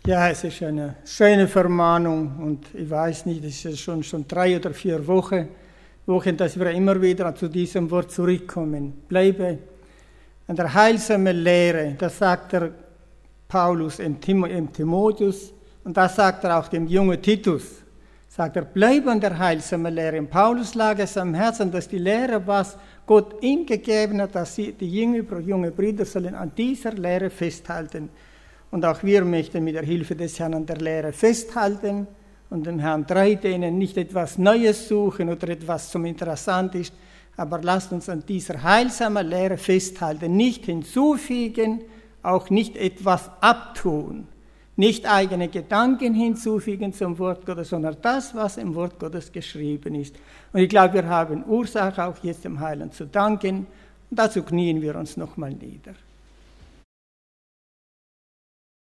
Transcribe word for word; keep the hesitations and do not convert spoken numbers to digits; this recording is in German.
Ja, es ist eine schöne Vermahnung und ich weiß nicht, es ist schon, schon drei oder vier Wochen, Wochen, dass wir immer wieder zu diesem Wort zurückkommen. Bleibe an der heilsamen Lehre, das sagt der Paulus im, Tim im Timotheus und das sagt er auch dem jungen Titus. Sagt er, bleibe an der heilsamen Lehre. Im Paulus lag es am Herzen, dass die Lehre, was Gott ihm gegeben hat, dass sie, die jungen junge Brüder sollen an dieser Lehre festhalten. Und auch wir möchten mit der Hilfe des Herrn an der Lehre festhalten und dem Herrn treu dienen, nicht etwas Neues suchen oder etwas zum interessant ist, aber lasst uns an dieser heilsamen Lehre festhalten, nicht hinzufügen, auch nicht etwas abtun, nicht eigene Gedanken hinzufügen zum Wort Gottes, sondern das, was im Wort Gottes geschrieben ist. Und ich glaube, wir haben Ursache, auch jetzt dem Heiland zu danken. Und dazu knien wir uns nochmal nieder.